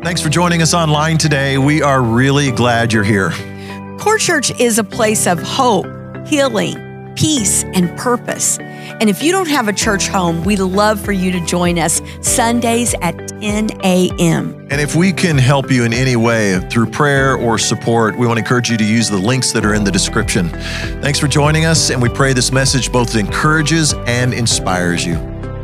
Thanks for joining us online today. We are really glad you're here. Core Church is a place of hope, healing, peace, and purpose. And if you don't have a church home, we'd love for you to join us Sundays at 10 a.m. And if we can help you in any way through prayer or support, we want to encourage you to use the links that are in the description. Thanks for joining us, and we pray this message both encourages and inspires you.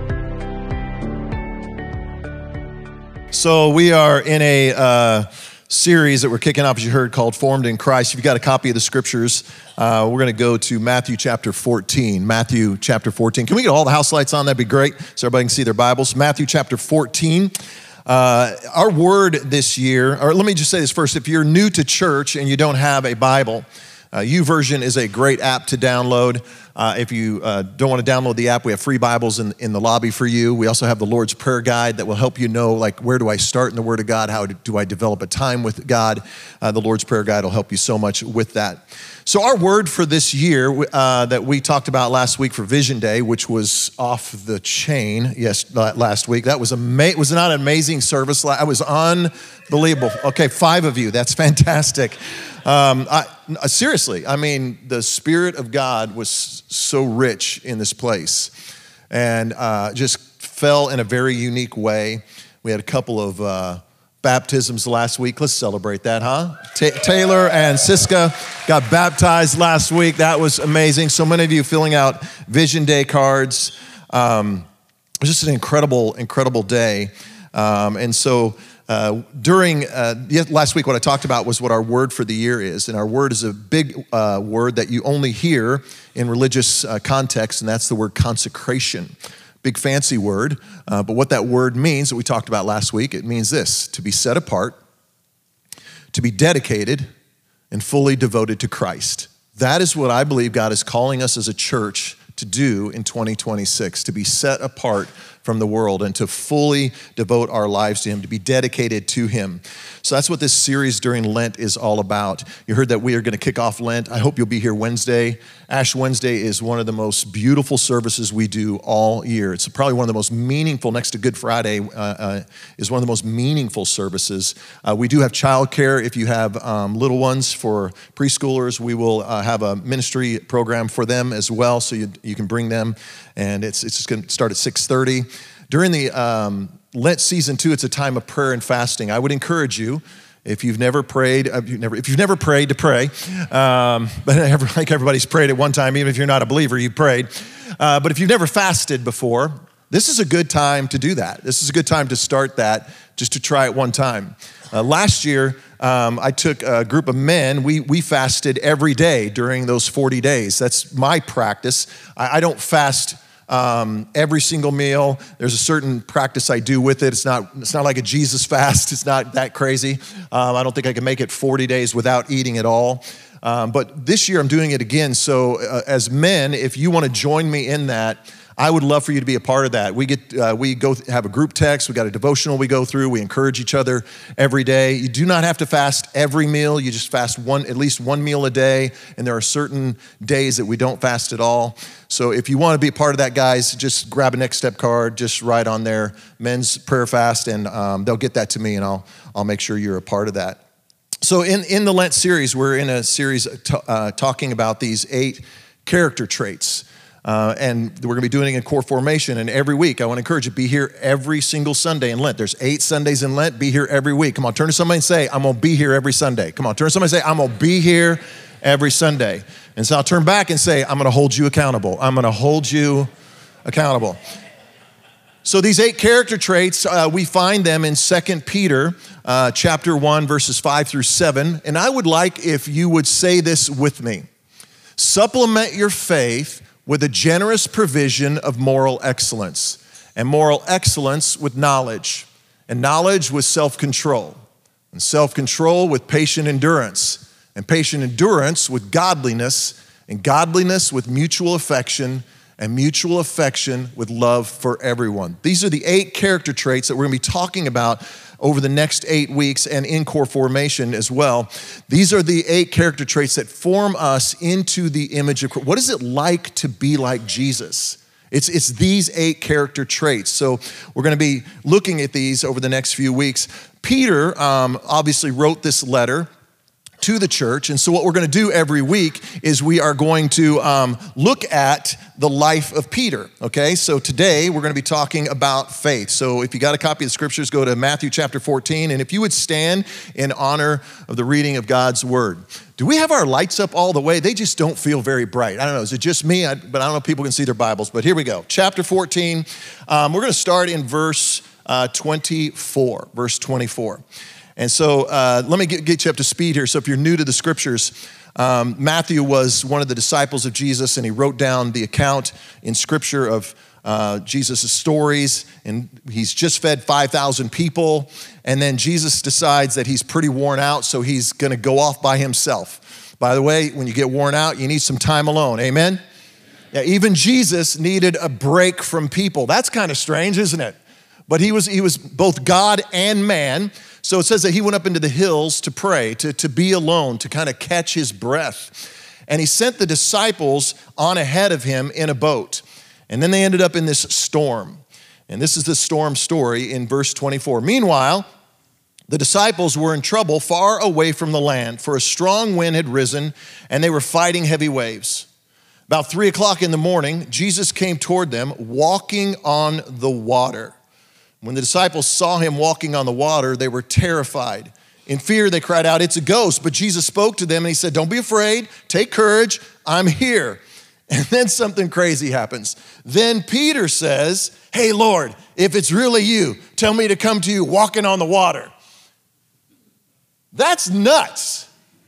So we are in a series that we're kicking off, as you heard, called Formed in Christ. If you've got a copy of the scriptures, we're going to go to Matthew chapter 14. Matthew chapter 14. Can we get all the house lights on? That'd be great, so everybody can see their Bibles. Matthew chapter 14. Our word this year, or let me just say this first. If you're new to church and you don't have a Bible, YouVersion is a great app to download. If you don't want to download the app, we have free Bibles in the lobby for you. We also have the Lord's Prayer Guide that will help you know, like, where do I start in the Word of God? How do I develop a time with God? The Lord's Prayer Guide will help you so much with that. So our word for this year that we talked about last week for Vision Day, which was off the chain, yes, last week. That was was not an amazing service. It was unbelievable. Okay, 5 of you. That's fantastic. Seriously, I mean, the Spirit of God was so rich in this place and just fell in a very unique way. We had a couple of baptisms last week. Let's celebrate that, huh? Taylor and Siska got baptized last week. That was amazing. So many of you filling out Vision Day cards. It was just an incredible, incredible day. And so during last week, what I talked about was what our word for the year is. And our word is a big word that you only hear in religious context, and that's the word consecration. Big fancy word, but what that word means that we talked about last week, it means this: to be set apart, to be dedicated, and fully devoted to Christ. That is what I believe God is calling us as a church to do in 2026, to be set apart from the world and to fully devote our lives to Him, to be dedicated to Him. So that's what this series during Lent is all about. You heard that we are going to kick off Lent. I hope you'll be here Wednesday. Ash Wednesday is one of the most beautiful services we do all year. It's probably one of the most meaningful, next to Good Friday, is one of the most meaningful services. We do have childcare. If you have little ones for preschoolers, we will have a ministry program for them as well, so you can bring them, and it's just going to start at 6:30. During the Lent season too, it's a time of prayer and fasting. I would encourage you, if you've never prayed, to pray. But like everybody's prayed at one time, even if you're not a believer, you've prayed. But if you've never fasted before, this is a good time to do that. This is a good time to start that, just to try it one time. Last year, I took a group of men. We fasted every day during those 40 days. That's my practice. I don't fast every single meal. There's a certain practice I do with it. It's not like a Jesus fast. It's not that crazy. I don't think I can make it 40 days without eating at all. But this year I'm doing it again. So as men, if you want to join me in that, I would love for you to be a part of that. We go have a group text. We got a devotional we go through. We encourage each other every day. You do not have to fast every meal. You just fast at least one meal a day. And there are certain days that we don't fast at all. So if you want to be a part of that, guys, just grab a Next Step card. Just write on there, Men's Prayer Fast, and they'll get that to me, and I'll make sure you're a part of that. So in the Lent series, we're in a series talking about these 8 character traits. And we're going to be doing it in core formation. And every week, I want to encourage you, be here every single Sunday in Lent. There's 8 Sundays in Lent. Be here every week. Come on, turn to somebody and say, I'm going to be here every Sunday. Come on, turn to somebody and say, I'm going to be here every Sunday. And so I'll turn back and say, I'm going to hold you accountable. I'm going to hold you accountable. So these 8 character traits, we find them in 2 Peter chapter 1, verses 5 through 7. And I would like if you would say this with me. Supplement your faith with a generous provision of moral excellence, and moral excellence with knowledge, and knowledge with self-control, and self-control with patient endurance, and patient endurance with godliness, and godliness with mutual affection, and mutual affection with love for everyone. These are the 8 character traits that we're going to be talking about over the next 8 weeks and in core formation as well. These are the 8 character traits that form us into the image of Christ. What is it like to be like Jesus? It's these 8 character traits. So we're going to be looking at these over the next few weeks. Peter obviously wrote this letter to the church. And so what we're going to do every week is we are going to look at the life of Peter, okay? So today we're going to be talking about faith. So if you got a copy of the scriptures, go to Matthew chapter 14. And if you would stand in honor of the reading of God's word. Do we have our lights up all the way? They just don't feel very bright. I don't know, is it just me? But I don't know if people can see their Bibles. But here we go. Chapter 14, we're going to start in verse 24, verse 24. And so let me get you up to speed here. So if you're new to the scriptures, Matthew was one of the disciples of Jesus, and he wrote down the account in scripture of Jesus' stories, and he's just fed 5,000 people, and then Jesus decides that he's pretty worn out, so he's gonna go off by himself. By the way, when you get worn out, you need some time alone, amen? Yeah, even Jesus needed a break from people. That's kind of strange, isn't it? But he was both God and man. So it says that he went up into the hills to pray, to be alone, to kind of catch his breath. And he sent the disciples on ahead of him in a boat. And then they ended up in this storm. And this is the storm story in verse 24. Meanwhile, the disciples were in trouble far away from the land, for a strong wind had risen, and they were fighting heavy waves. About 3 o'clock in the morning, Jesus came toward them, walking on the water. When the disciples saw him walking on the water, they were terrified. In fear, they cried out, "It's a ghost." But Jesus spoke to them and he said, "Don't be afraid, take courage, I'm here." And then something crazy happens. Then Peter says, "Hey, Lord, if it's really you, tell me to come to you walking on the water." That's nuts.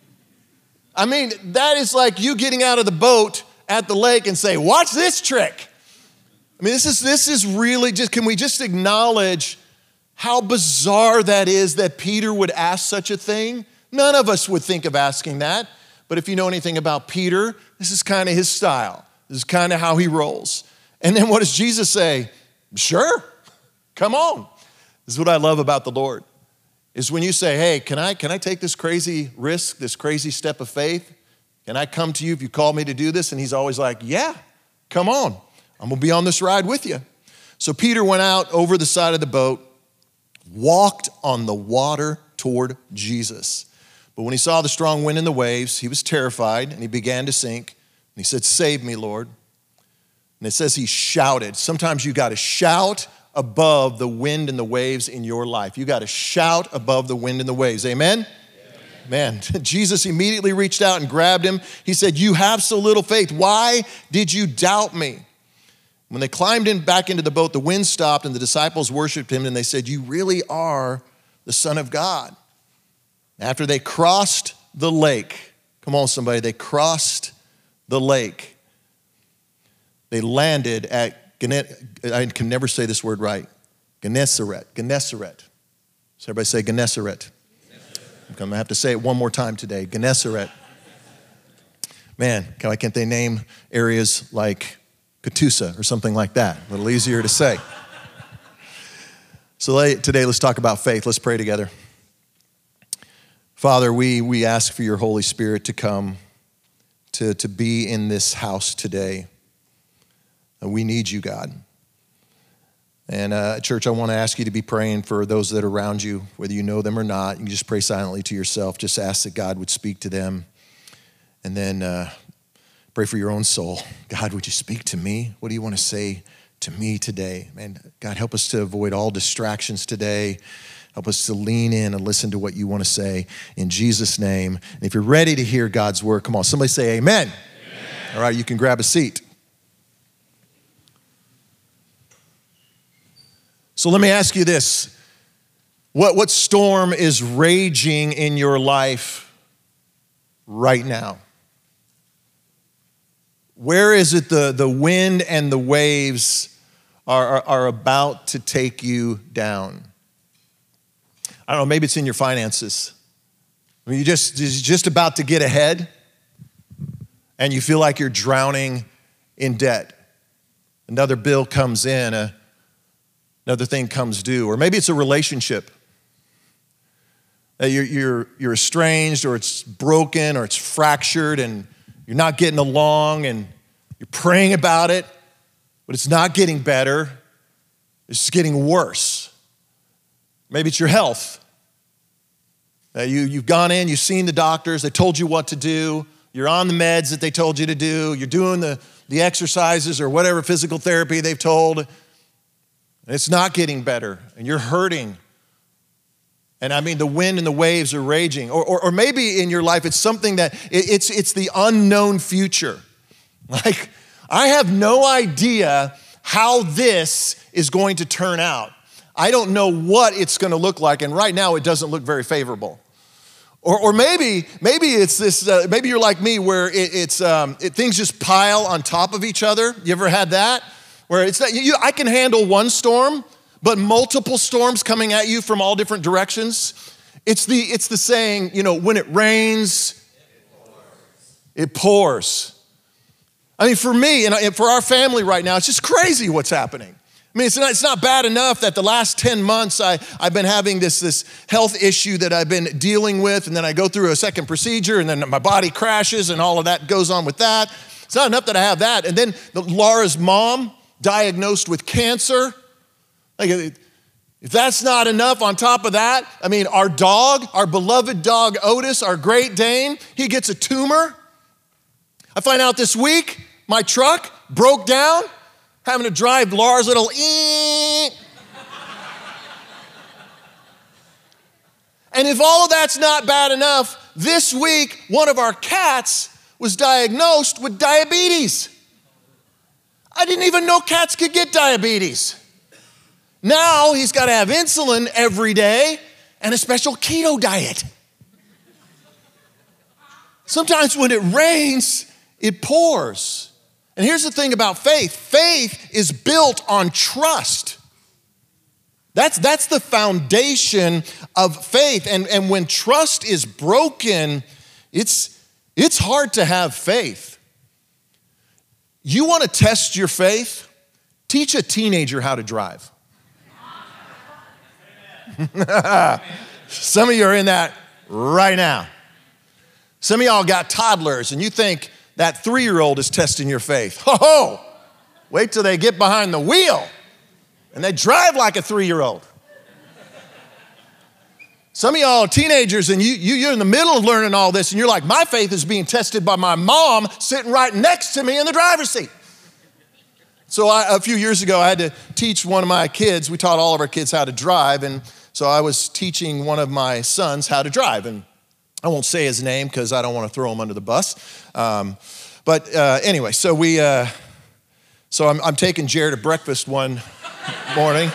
I mean, that is like you getting out of the boat at the lake and say, "Watch this trick." I mean, this is really just, can we just acknowledge how bizarre that is that Peter would ask such a thing? None of us would think of asking that. But if you know anything about Peter, this is kind of his style. This is kind of how he rolls. And then what does Jesus say? Sure, come on. This is what I love about the Lord, is when you say, "Hey, can I take this crazy risk, this crazy step of faith? Can I come to you if you call me to do this?" And he's always like, "Yeah, come on. I'm gonna be on this ride with you." So Peter went out over the side of the boat, walked on the water toward Jesus. But when he saw the strong wind and the waves, he was terrified and he began to sink. And he said, "Save me, Lord." And it says he shouted. Sometimes you gotta shout above the wind and the waves in your life. You gotta shout above the wind and the waves, amen? Man, Jesus immediately reached out and grabbed him. He said, "You have so little faith. Why did you doubt me?" When they climbed back into the boat, the wind stopped and the disciples worshiped him and they said, "You really are the Son of God." After they crossed the lake, come on somebody, they crossed the lake. They landed at, I can never say this word right, Gennesaret. So everybody say Gennesaret. I'm going to have to say it one more time today, Gennesaret. Man, can't they name areas like Catoosa or something like that? A little easier to say. So today, let's talk about faith. Let's pray together. Father, we ask for your Holy Spirit to come, to be in this house today. And we need you, God. And church, I want to ask you to be praying for those that are around you, whether you know them or not. You can just pray silently to yourself. Just ask that God would speak to them. And then pray for your own soul. God, would you speak to me? What do you want to say to me today? Man, God, help us to avoid all distractions today. Help us to lean in and listen to what you want to say in Jesus' name. And if you're ready to hear God's word, come on, somebody say amen. Amen. All right, you can grab a seat. So let me ask you this. What storm is raging in your life right now? Where is it the wind and the waves are about to take you down? I don't know, maybe it's in your finances. I mean, you're just about to get ahead and you feel like you're drowning in debt. Another bill comes in, another thing comes due. Or maybe it's a relationship. You're estranged, or it's broken, or it's fractured, and you're not getting along, and you're praying about it, but but it's not getting better. It's getting worse. Maybe it's your health. You've gone in, you've seen the doctors, they told you what to do. You're on the meds that they told you to do. You're doing the exercises or whatever physical therapy they've told. And it's not getting better, and you're hurting. And I mean, the wind and the waves are raging. Or maybe in your life, it's something that, it's the unknown future. Like, I have no idea how this is going to turn out. I don't know what it's going to look like, and right now it doesn't look very favorable. Or maybe it's this. Maybe you're like me, where things just pile on top of each other. You ever had that? Where it's that I can handle one storm, but multiple storms coming at you from all different directions. It's the saying, when it rains, it pours. I mean, for me and for our family right now, it's just crazy what's happening. I mean, it's not bad enough that the last 10 months I've been having this health issue that I've been dealing with, and then I go through a second procedure, and then my body crashes, and all of that goes on with that. It's not enough that I have that. And then Laura's mom diagnosed with cancer. Like, if that's not enough on top of that, I mean, our beloved dog Otis, our Great Dane, he gets a tumor. I find out this week my truck broke down, having to drive Laura's little And if all of that's not bad enough, this week one of our cats was diagnosed with diabetes. I didn't even know cats could get diabetes. Now he's got to have insulin every day and a special keto diet. Sometimes when it rains, it pours. And here's the thing about faith. Faith is built on trust. That's the foundation of faith. And when trust is broken, it's hard to have faith. You want to test your faith? Teach a teenager how to drive. Some of you are in that right now. Some of y'all got toddlers, and you think that 3-year-old is testing your faith. Ho! Wait till they get behind the wheel and they drive like a 3-year-old. Some of y'all are teenagers, and you're in the middle of learning all this, and you're like, my faith is being tested by my mom sitting right next to me in the driver's seat. So a few years ago, I had to teach one of my kids. We taught all of our kids how to drive, and so I was teaching one of my sons how to drive, and I won't say his name because I don't want to throw him under the bus. But anyway, so I'm taking Jared to breakfast one morning.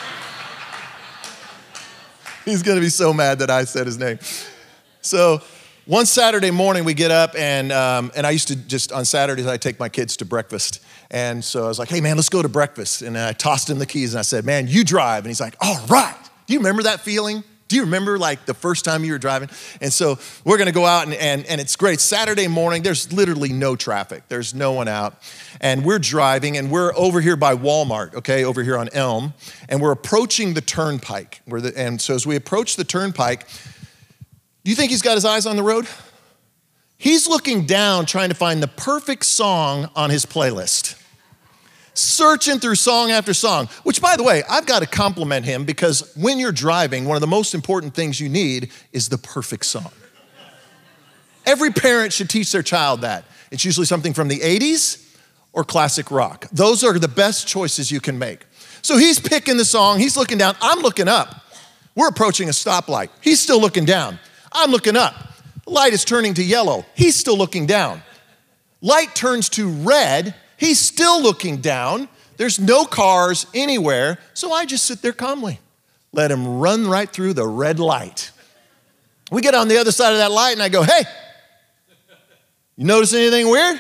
He's going to be so mad that I said his name. So one Saturday morning we get up, and I used to just, on Saturdays, I take my kids to breakfast. And so I was like, hey man, let's go to breakfast. And I tossed him the keys and I said, man, you drive. And he's like, all right. Do you remember that feeling? Do you remember like the first time you were driving? And so we're going to go out, and it's great. Saturday morning, there's literally no traffic. There's no one out. And we're driving, and we're over here by Walmart, okay, over here on Elm. And we're approaching the turnpike. And so as we approach the turnpike, do you think he's got his eyes on the road? He's looking down trying to find the perfect song on his playlist. Searching through song after song, which, by the way, I've got to compliment him, because when you're driving, one of the most important things you need is the perfect song. Every parent should teach their child that. It's usually something from the 80s or classic rock. Those are the best choices you can make. So he's picking the song, he's looking down, I'm looking up. We're approaching a stoplight. He's still looking down. I'm looking up. The light is turning to yellow. He's still looking down. Light turns to red. He's still looking down. There's no cars anywhere, so I just sit there calmly. Let him run right through the red light. We get on the other side of that light, and I go, hey, you notice anything weird?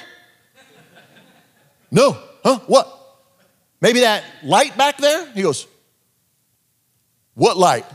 No. Huh? What? Maybe that light back there? He goes, what light?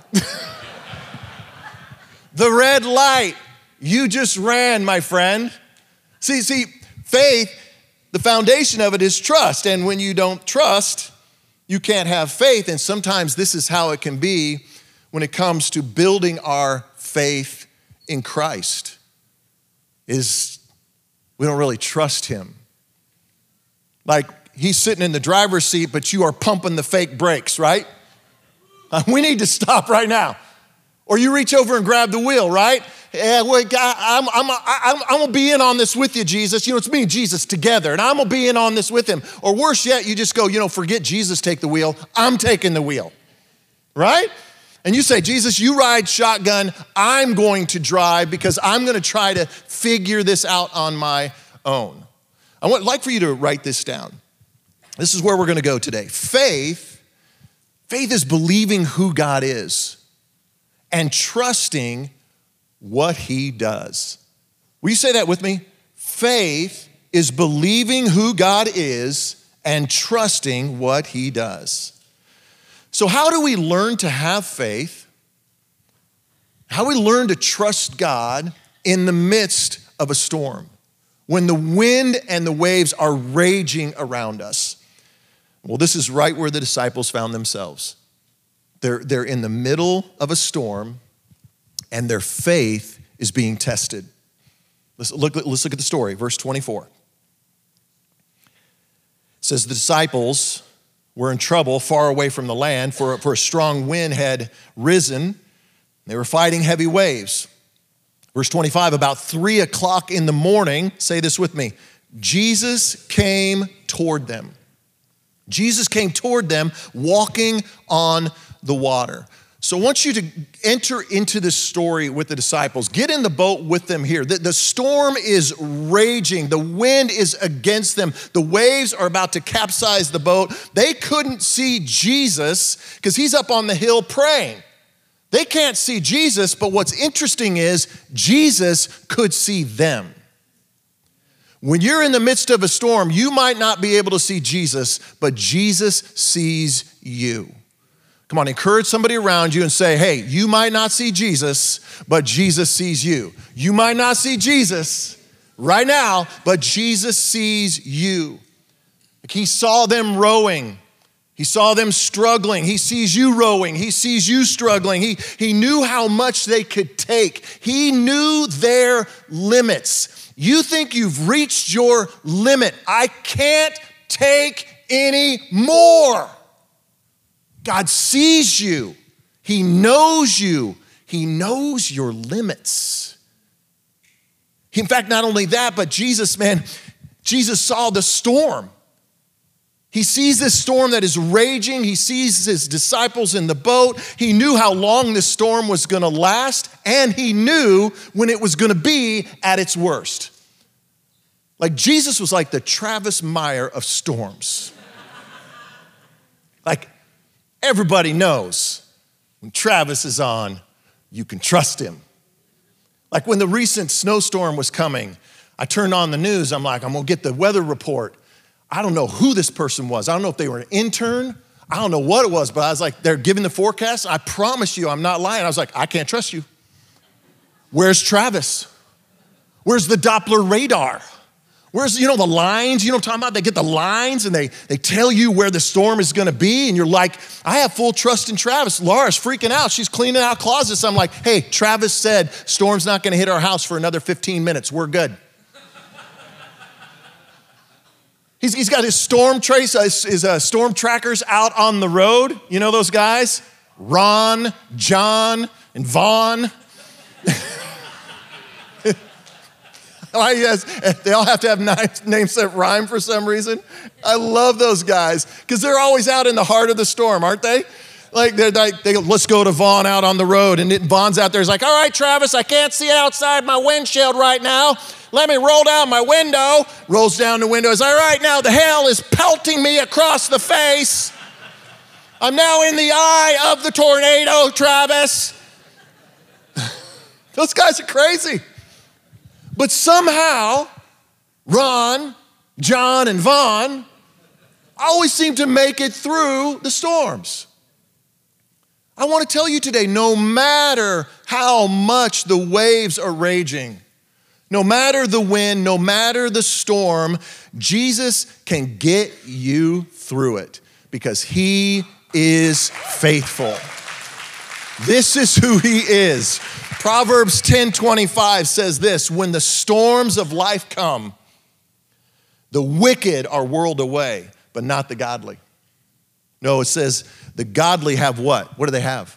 The red light. You just ran, my friend. See, faith, the foundation of it is trust. And when you don't trust, you can't have faith. And sometimes this is how it can be when it comes to building our faith in Christ, is we don't really trust him. Like, he's sitting in the driver's seat, but you are pumping the fake brakes, right? We need to stop right now. Or you reach over and grab the wheel, right? Yeah, wait, I'm going to be in on this with you, Jesus. You know, it's me and Jesus together, and I'm going to be in on this with him. Or worse yet, you just go, forget Jesus, take the wheel. I'm taking the wheel, right? And you say, Jesus, you ride shotgun. I'm going to drive because I'm going to try to figure this out on my own. I would like for you to write this down. This is where we're going to go today. Faith is believing who God is and trusting what he does. Will you say that with me? Faith is believing who God is and trusting what he does. So how do we learn to have faith? How do we learn to trust God in the midst of a storm? When the wind and the waves are raging around us? Well, this is right where the disciples found themselves. They're in the middle of a storm, and their faith is being tested. Let's look at the story, verse 24. It says, the disciples were in trouble far away from the land, for a strong wind had risen. They were fighting heavy waves. Verse 25, about 3 o'clock in the morning, say this with me, Jesus came toward them. Jesus came toward them walking on the water. So I want you to enter into this story with the disciples. Get in the boat with them here. The storm is raging. The wind is against them. The waves are about to capsize the boat. They couldn't see Jesus because he's up on the hill praying. They can't see Jesus, but what's interesting is Jesus could see them. When you're in the midst of a storm, you might not be able to see Jesus, but Jesus sees you. Come on, encourage somebody around you and say, hey, you might not see Jesus, but Jesus sees you. You might not see Jesus right now, but Jesus sees you. Like he saw them rowing. He saw them struggling. He sees you rowing. He sees you struggling. He knew how much they could take. He knew their limits. You think you've reached your limit. I can't take any more. God sees you. He knows you. He knows your limits. In fact, not only that, but Jesus saw the storm. He sees this storm that is raging. He sees his disciples in the boat. He knew how long this storm was going to last, and he knew when it was going to be at its worst. Like Jesus was like the Travis Meyer of storms. Like everybody knows when Travis is on, you can trust him. Like when the recent snowstorm was coming, I turned on the news. I'm like, I'm going to get the weather report. I don't know who this person was. I don't know if they were an intern. I don't know what it was, but I was like, they're giving the forecast. I promise you, I'm not lying. I was like, I can't trust you. Where's Travis? Where's the Doppler radar? Where's, the lines? You know what I'm talking about? They get the lines and they tell you where the storm is going to be. And you're like, I have full trust in Travis. Laura's freaking out. She's cleaning out closets. I'm like, hey, Travis said storm's not going to hit our house for another 15 minutes. We're good. He's got his storm trackers out on the road. You know those guys? Ron, John, and Vaughn. They all have to have names that rhyme for some reason. I love those guys because they're always out in the heart of the storm, aren't they? Like they go, let's go to Vaughn out on the road. And Vaughn's out there. He's like, all right, Travis, I can't see outside my windshield right now. Let me roll down my window. Rolls down the window. He's all right, now the hail is pelting me across the face. I'm now in the eye of the tornado, Travis. Those guys are crazy. But somehow, Ron, John, and Vaughn always seem to make it through the storms. I want to tell you today, no matter how much the waves are raging, no matter the wind, no matter the storm, Jesus can get you through it because he is faithful. This is who he is. Proverbs 10:25 says this, when the storms of life come, the wicked are whirled away, but not the godly. No, it says the godly have what? What do they have?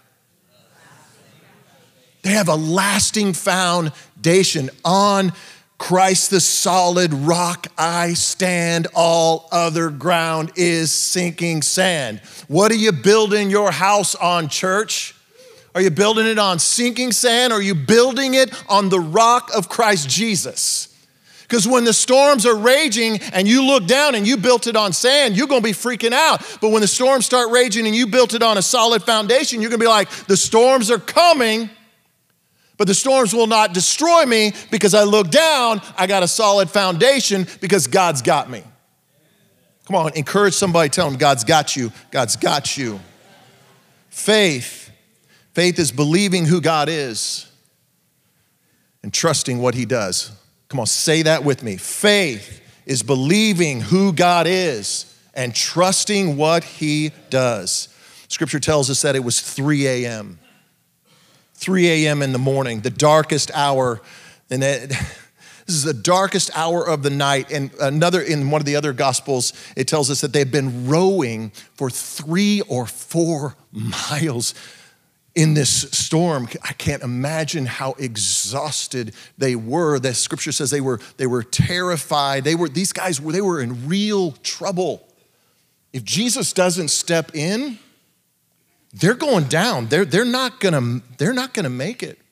They have a lasting foundation. On Christ the solid rock I stand, all other ground is sinking sand. What are you building your house on, church? Are you building it on sinking sand, or are you building it on the rock of Christ Jesus? Because when the storms are raging and you look down and you built it on sand, you're gonna be freaking out. But when the storms start raging and you built it on a solid foundation, you're gonna be like, the storms are coming, but the storms will not destroy me because I look down, I got a solid foundation because God's got me. Come on, encourage somebody, tell them God's got you. God's got you. Faith is believing who God is and trusting what he does. Come on, say that with me. Faith is believing who God is and trusting what he does. Scripture tells us that it was 3 a.m. 3 a.m. in the morning, the darkest hour. And this is the darkest hour of the night. And in one of the other gospels, it tells us that they've been rowing for 3 or 4 miles in this storm. I can't imagine how exhausted they were. The scripture says they were terrified. These guys were in real trouble. If Jesus doesn't step in, they're going down. They're not gonna make it.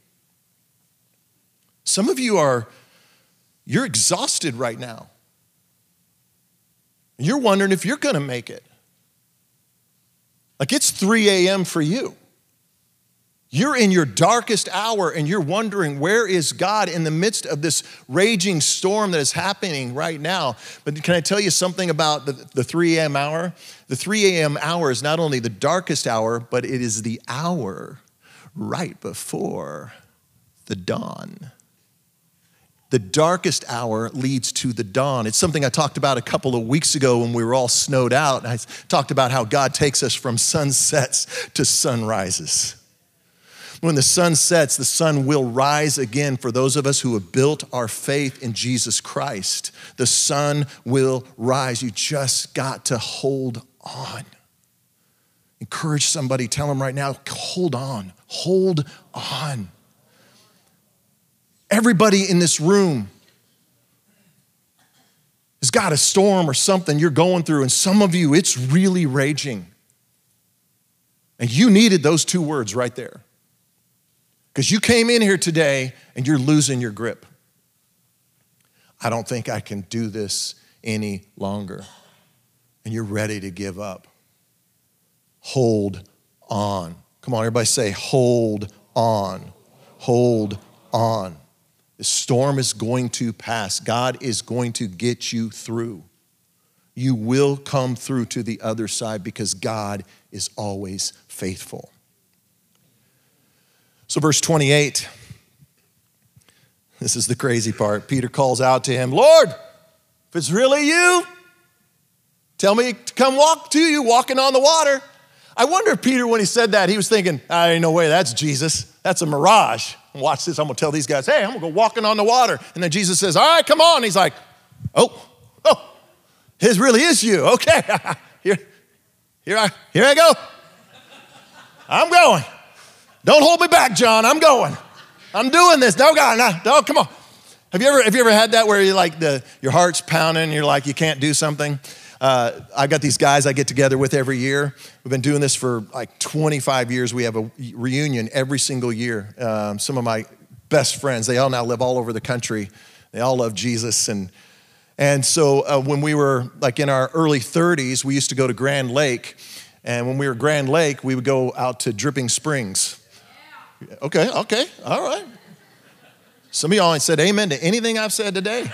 Some of you you're exhausted right now. You're wondering if you're gonna make it. Like it's 3 a.m. for you. You're in your darkest hour and you're wondering, where is God in the midst of this raging storm that is happening right now? But can I tell you something about the 3 a.m. hour? The 3 a.m. hour is not only the darkest hour, but it is the hour right before the dawn. The darkest hour leads to the dawn. It's something I talked about a couple of weeks ago when we were all snowed out. I talked about how God takes us from sunsets to sunrises. When the sun sets, the sun will rise again for those of us who have built our faith in Jesus Christ. The sun will rise. You just got to hold on. Encourage somebody, tell them right now, hold on, hold on. Everybody in this room has got a storm or something you're going through, and some of you, it's really raging. And you needed those 2 words right there. Because you came in here today and you're losing your grip. I don't think I can do this any longer. And you're ready to give up. Hold on. Come on, everybody say, hold on. Hold on. The storm is going to pass. God is going to get you through. You will come through to the other side because God is always faithful. So verse 28, this is the crazy part. Peter calls out to him, Lord, if it's really you, tell me to come walk to you, walking on the water. I wonder if Peter, when he said that, he was thinking, ain't no way, that's Jesus. That's a mirage. And watch this, I'm gonna tell these guys, hey, I'm gonna go walking on the water. And then Jesus says, all right, come on. And he's like, oh, it really is you. Okay, here I go. I'm going. Don't hold me back, John. I'm going. I'm doing this. No, God, no, come on. Have you ever had that where you're like your heart's pounding and you're like you can't do something? I've got these guys I get together with every year. We've been doing this for like 25 years. We have a reunion every single year. Some of my best friends, they all now live all over the country. They all love Jesus. And so when we were like in our early 30s, we used to go to Grand Lake. And when we were at Grand Lake, we would go out to Dripping Springs. Okay, all right. Some of y'all ain't said amen to anything I've said today.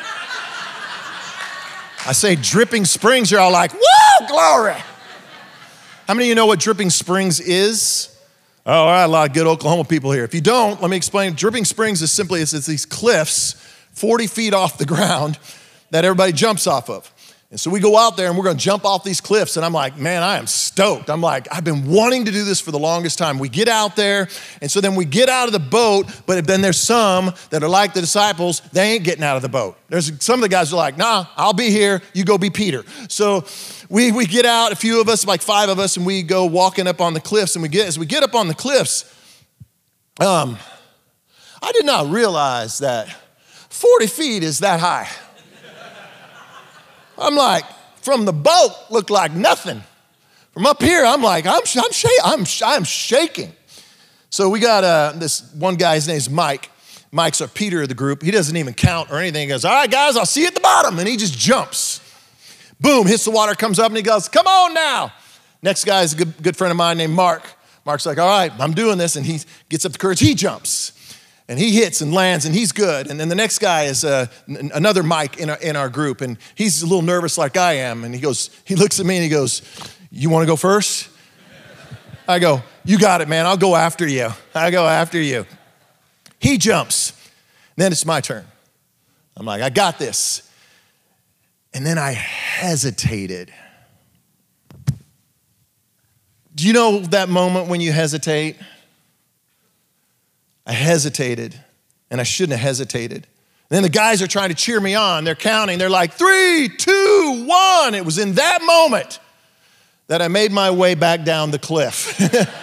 I say Dripping Springs, you're all like, woo, glory. How many of you know what Dripping Springs is? Oh, all right, a lot of good Oklahoma people here. If you don't, let me explain. Dripping Springs is simply, it's these cliffs 40 feet off the ground that everybody jumps off of. And so we go out there and we're going to jump off these cliffs. And I'm like, man, I am stoked. I'm like, I've been wanting to do this for the longest time. We get out there. And so then we get out of the boat. But then there's some that are like the disciples. They ain't getting out of the boat. There's some of the guys are like, nah, I'll be here. You go be Peter. So we get out, a few of us, like 5 of us, and we go walking up on the cliffs. And as we get up on the cliffs, I did not realize that 40 feet is that high. I'm like, from the boat, looked like nothing. From up here, I'm like, I'm shaking. So we got this one guy, his name's Mike. Mike's our Peter of the group. He doesn't even count or anything. He goes, all right, guys, I'll see you at the bottom. And he just jumps. Boom, hits the water, comes up, and he goes, come on now. Next guy is a good friend of mine named Mark. Mark's like, all right, I'm doing this. And he gets up the courage, he jumps. And he hits and lands, and he's good. And then the next guy is another Mike in our group, and he's a little nervous like I am. And he looks at me and he goes, you want to go first? I go, you got it, man. I'll go after you. I go after you. He jumps. Then it's my turn. I'm like, I got this. And then I hesitated. Do you know that moment when you hesitate? I hesitated, and I shouldn't have hesitated. And then the guys are trying to cheer me on. They're counting. They're like, 3, 2, 1. It was in that moment that I made my way back down the cliff.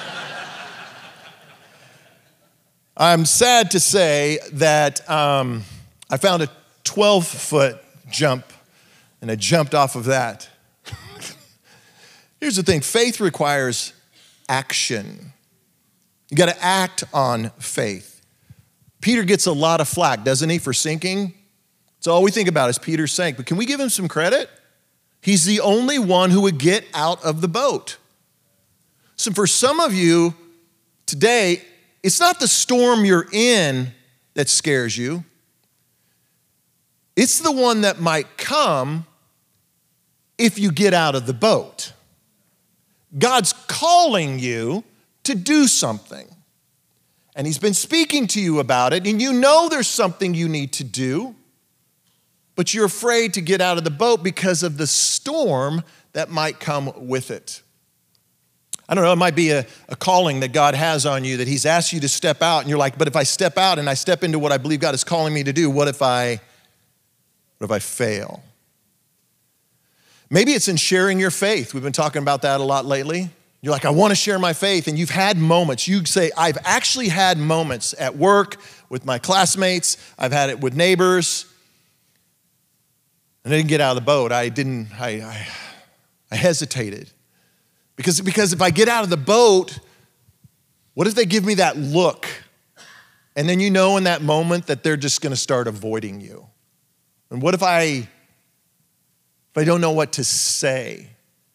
I'm sad to say that I found a 12-foot jump, and I jumped off of that. Here's the thing. Faith requires action. You got to act on faith. Peter gets a lot of flack, doesn't he, for sinking? It's all we think about is Peter sank. But can we give him some credit? He's the only one who would get out of the boat. So for some of you today, it's not the storm you're in that scares you. It's the one that might come if you get out of the boat. God's calling you to do something. And he's been speaking to you about it, and you know there's something you need to do, but you're afraid to get out of the boat because of the storm that might come with it. I don't know, it might be a calling that God has on you that he's asked you to step out, and you're like, but if I step out and I step into what I believe God is calling me to do, what if I fail? Maybe it's in sharing your faith. We've been talking about that a lot lately. You're like, I want to share my faith, and you've had moments. You say, I've actually had moments at work with my classmates. I've had it with neighbors. And I didn't get out of the boat. I hesitated. Because if I get out of the boat, what if they give me that look? And then you know in that moment that they're just going to start avoiding you. And what if I don't know what to say?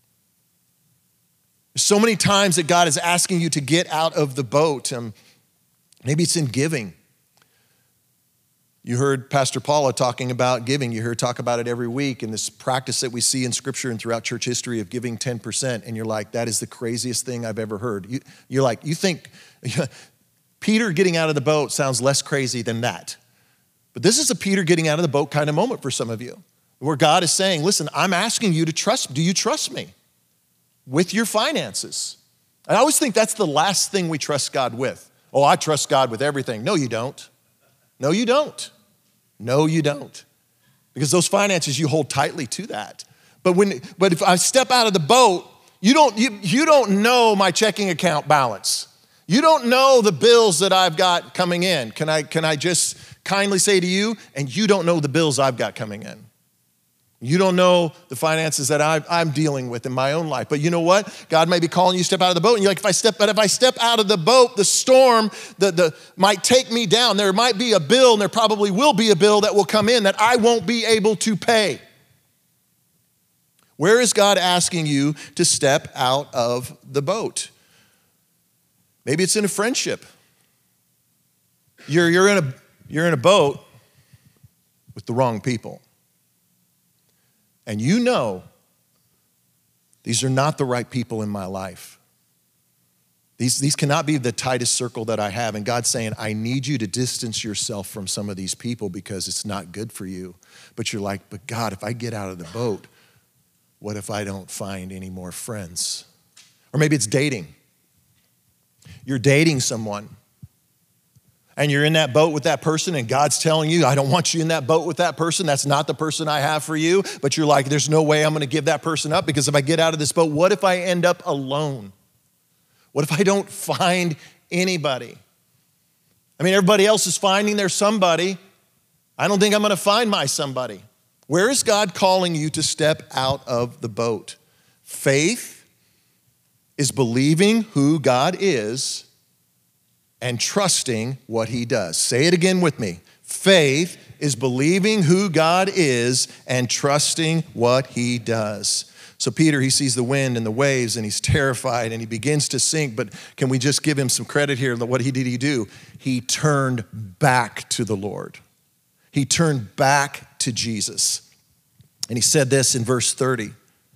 So many times that God is asking you to get out of the boat. Maybe it's in giving. You heard Pastor Paula talking about giving. You heard talk about it every week in this practice that we see in Scripture and throughout church history of giving 10%. And you're like, that is the craziest thing I've ever heard. You think Peter getting out of the boat sounds less crazy than that. But this is a Peter getting out of the boat kind of moment for some of you, where God is saying, listen, I'm asking you to trust. Do you trust me with your finances? I always think that's the last thing we trust God with. Oh, I trust God with everything. No, you don't. No, you don't. No, you don't. Because those finances, you hold tightly to that. But if I step out of the boat, you don't know my checking account balance. You don't know the bills that I've got coming in. Can I just kindly say to you, and you don't know the bills I've got coming in. You don't know the finances that I'm dealing with in my own life. But you know what? God may be calling you to step out of the boat. And you're like, if I step out of the boat, the storm might take me down. There might be a bill, and there probably will be a bill that will come in that I won't be able to pay. Where is God asking you to step out of the boat? Maybe it's in a friendship. You're in a boat with the wrong people. And you know, these are not the right people in my life. These cannot be the tightest circle that I have. And God's saying, I need you to distance yourself from some of these people because it's not good for you. But you're like, but God, if I get out of the boat, what if I don't find any more friends? Or maybe it's dating. You're dating someone, and you're in that boat with that person, and God's telling you, I don't want you in that boat with that person. That's not the person I have for you. But you're like, there's no way I'm going to give that person up, because if I get out of this boat, what if I end up alone? What if I don't find anybody? I mean, everybody else is finding their somebody. I don't think I'm going to find my somebody. Where is God calling you to step out of the boat? Faith is believing who God is and trusting what he does. Say it again with me. Faith is believing who God is and trusting what he does. So Peter, he sees the wind and the waves and he's terrified and he begins to sink. But can we just give him some credit here? What did he do? He turned back to the Lord. He turned back to Jesus. And he said this in verse 30.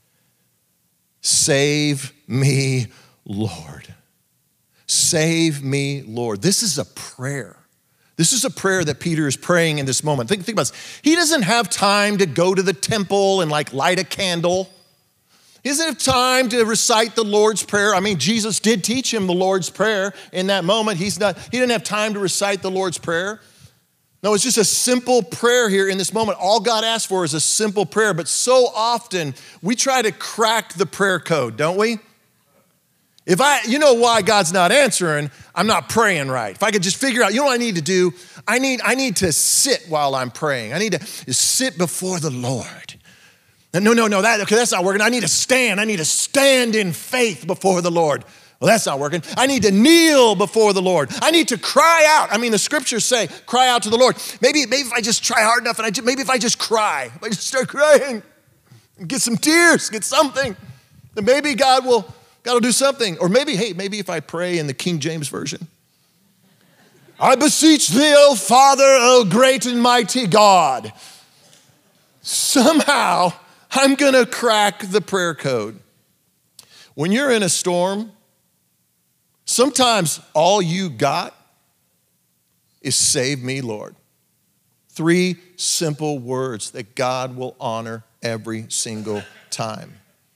Save me, Lord. Save me, Lord. This is a prayer. This is a prayer that Peter is praying in this moment. Think about this. He doesn't have time to go to the temple and light a candle. He doesn't have time to recite the Lord's Prayer. I mean, Jesus did teach him the Lord's Prayer in that moment. He didn't have time to recite the Lord's Prayer. No, it's just a simple prayer here in this moment. All God asks for is a simple prayer. But so often we try to crack the prayer code, don't we? You know why God's not answering, I'm not praying right. If I could just figure out, you know what I need to do? I need to sit while I'm praying. I need to sit before the Lord. No, that's not working. I need to stand in faith before the Lord. Well, that's not working. I need to kneel before the Lord. I need to cry out. I mean, the scriptures say, cry out to the Lord. Maybe if I just try hard enough and maybe if I just cry, if I just start crying, get some tears, get something, then maybe God will do something. Or maybe if I pray in the King James Version, I beseech thee, O Father, O great and mighty God. Somehow, I'm going to crack the prayer code. When you're in a storm, sometimes all you got is save me, Lord. 3 simple words that God will honor every single time.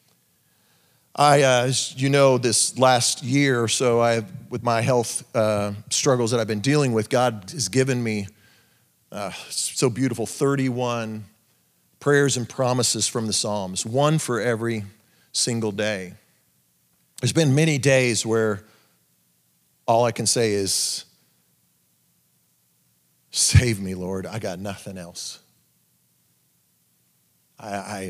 As you know, this last year or so, with my health struggles that I've been dealing with, God has given me so beautiful 31 prayers and promises from the Psalms, one for every single day. There's been many days where all I can say is, save me, Lord. I got nothing else. I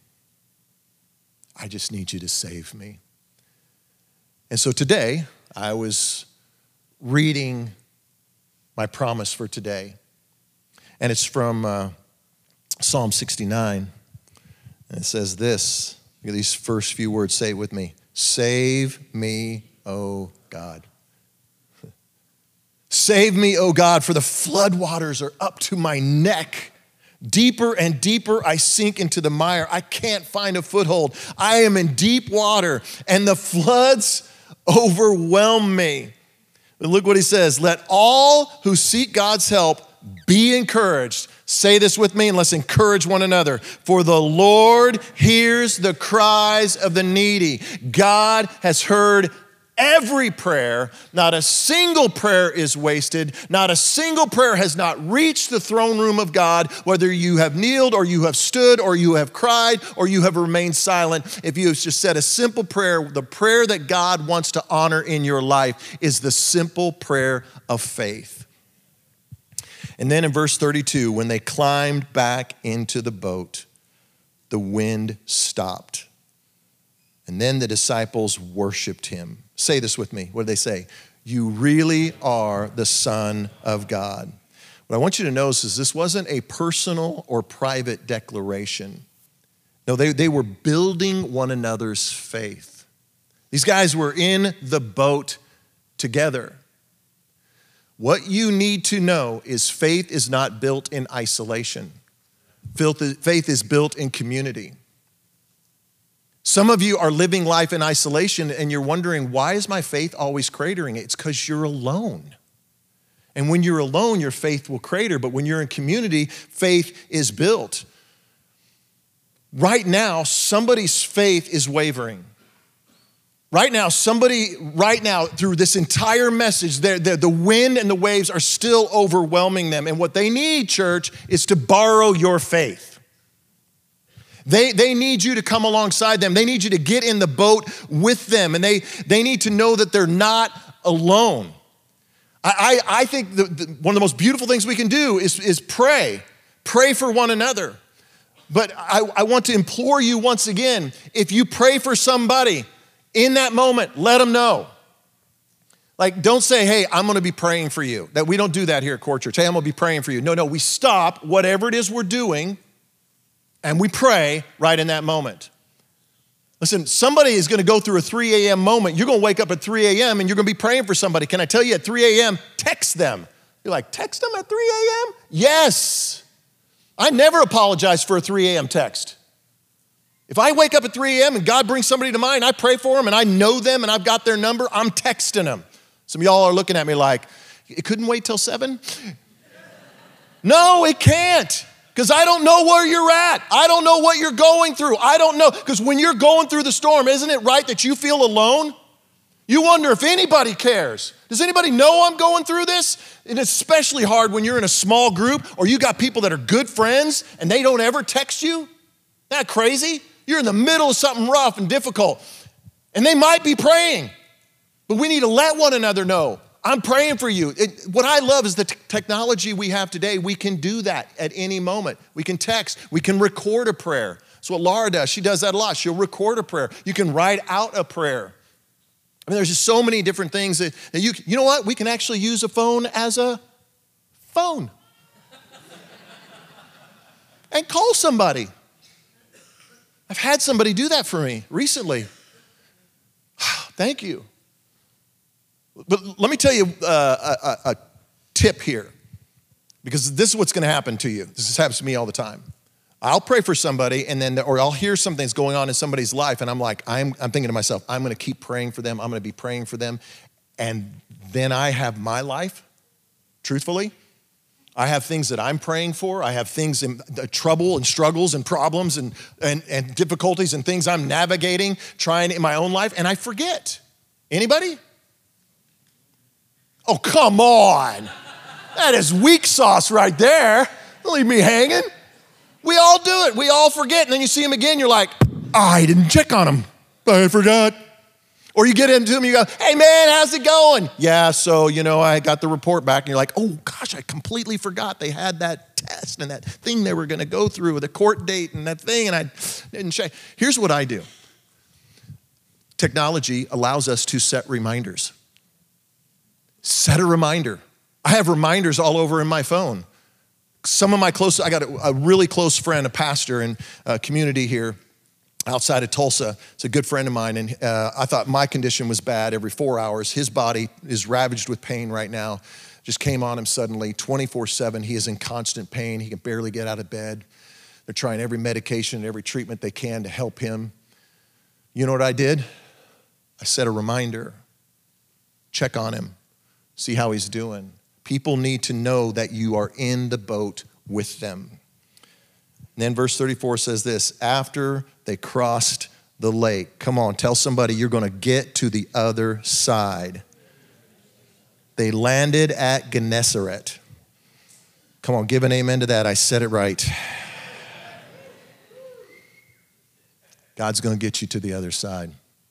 just need you to save me. And so today, I was reading my promise for today. And it's from Psalm 69. And it says this. Look at these first few words. Say it with me. Save me, O God. Save me, O God, for the floodwaters are up to my neck. Deeper and deeper I sink into the mire. I can't find a foothold. I am in deep water, and the floods overwhelm me. But look what he says. Let all who seek God's help be encouraged. Say this with me and let's encourage one another. For the Lord hears the cries of the needy. God has heard every prayer. Not a single prayer is wasted. Not a single prayer has not reached the throne room of God, whether you have kneeled or you have stood or you have cried or you have remained silent. If you have just said a simple prayer, the prayer that God wants to honor in your life is the simple prayer of faith. And then in verse 32, when they climbed back into the boat, the wind stopped. And then the disciples worshiped him. Say this with me. What did they say? You really are the Son of God. What I want you to notice is this wasn't a personal or private declaration. No, they were building one another's faith. These guys were in the boat together. What you need to know is faith is not built in isolation. Faith is built in community. Some of you are living life in isolation and you're wondering, why is my faith always cratering? It's because you're alone. And when you're alone, your faith will crater. But when you're in community, faith is built. right now, somebody's faith is wavering. Right now, through this entire message, the wind and the waves are still overwhelming them. And what they need, church, is to borrow your faith. They need you to come alongside them. They need you to get in the boat with them. And they need to know that they're not alone. I think one of the most beautiful things we can do is pray. Pray for one another. But I want to implore you once again, if you pray for somebody, in that moment, let them know. Like, don't say, hey, I'm going to be praying for you. That we don't do that here at Core Church. Hey, I'm going to be praying for you. No, we stop whatever it is we're doing and we pray right in that moment. Listen, somebody is going to go through a 3 a.m. moment. You're going to wake up at 3 a.m. and you're going to be praying for somebody. Can I tell you at 3 a.m., text them. You're like, text them at 3 a.m.? Yes. I never apologize for a 3 a.m. text. If I wake up at 3 a.m. and God brings somebody to mind, I pray for them and I know them and I've got their number, I'm texting them. Some of y'all are looking at me like, it couldn't wait till 7? No, it can't, because I don't know where you're at. I don't know what you're going through. I don't know, because when you're going through the storm, isn't it right that you feel alone? You wonder if anybody cares. Does anybody know I'm going through this? And it's especially hard when you're in a small group or you got people that are good friends and they don't ever text you. Isn't that crazy? You're in the middle of something rough and difficult, and they might be praying, but we need to let one another know, I'm praying for you. What I love is the technology we have today. We can do that at any moment. We can text. We can record a prayer. That's what Laura does. She does that a lot. She'll record a prayer. You can write out a prayer. I mean, there's just so many different things that you know what? We can actually use a phone as a phone and call somebody. I've had somebody do that for me recently. Thank you. But let me tell you a tip here, because this is what's going to happen to you. This happens to me all the time. I'll pray for somebody, or I'll hear something's going on in somebody's life, and I'm like, I'm thinking to myself, I'm going to keep praying for them. I'm going to be praying for them, and then I have my life. Truthfully, I have things that I'm praying for. I have things in trouble and struggles and problems and difficulties and things I'm navigating, trying in my own life, and I forget. Anybody? Oh, come on. That is weak sauce right there. Don't leave me hanging. We all do it. We all forget, and then you see him again, you're like, I didn't check on him. I forgot. Or you get into him, you go, hey man, how's it going? Yeah, so, I got the report back, and you're like, oh gosh, I completely forgot they had that test and that thing they were going to go through with a court date and that thing, and I didn't check. Here's what I do. Technology allows us to set reminders. Set a reminder. I have reminders all over in my phone. I got a really close friend, a pastor in a community here outside of Tulsa. It's a good friend of mine, and I thought my condition was bad every 4 hours. His body is ravaged with pain right now. Just came on him suddenly, 24/7. He is in constant pain. He can barely get out of bed. They're trying every medication and every treatment they can to help him. You know what I did? I set a reminder. Check on him. See how he's doing. People need to know that you are in the boat with them. And then verse 34 says this, after they crossed the lake. Come on, tell somebody you're going to get to the other side. They landed at Gennesaret. Come on, give an amen to that. I said it right. God's going to get you to the other side.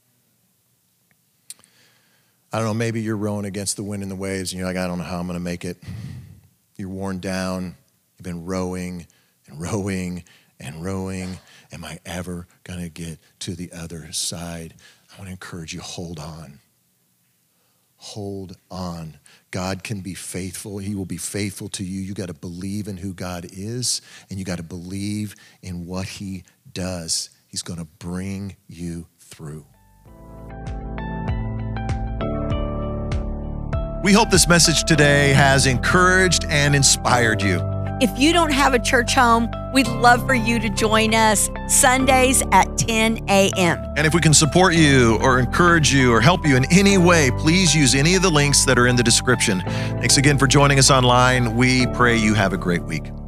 I don't know, maybe you're rowing against the wind and the waves and you're like, I don't know how I'm going to make it. You're worn down. You've been rowing and rowing and rowing. Am I ever going to get to the other side? I want to encourage you, hold on. Hold on. God can be faithful. He will be faithful to you. You got to believe in who God is, and you got to believe in what he does. He's going to bring you through. We hope this message today has encouraged and inspired you. If you don't have a church home, we'd love for you to join us Sundays at 10 a.m. And if we can support you or encourage you or help you in any way, please use any of the links that are in the description. Thanks again for joining us online. We pray you have a great week.